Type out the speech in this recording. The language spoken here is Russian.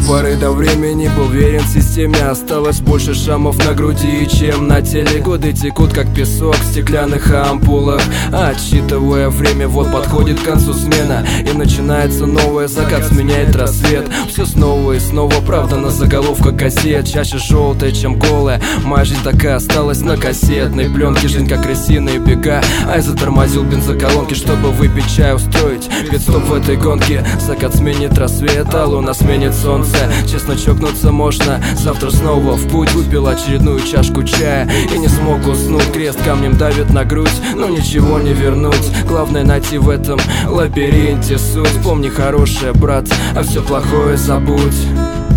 поры до времени был верен системе. Осталось больше шрамов на груди, чем на теле. Годы текут как песок в стеклянных ампулах. Отсчитывая время, вот подходит к концу смена, и начинается новое, закат сменяет рассвет. Все снова и снова, правда на заголовках газет. Чаще желтая, чем голая. Моя жизнь такая осталась на кассетной пленке. Жизнь как крысиные бега, а я затормозил бензоколонки, чтобы выпить чай, устроить пит-стоп в этой гонке. Закат сменит рассвет, а луна сменит солнце. Честно, чокнуться можно, завтра снова в путь. Выпил очередную чашку чая и не смог уснуть. Крест камнем давит на грудь, но ничего не вернуть. Главное найти в этом лабиринте суть. Помни хорошее, брат, а все плохое забудь.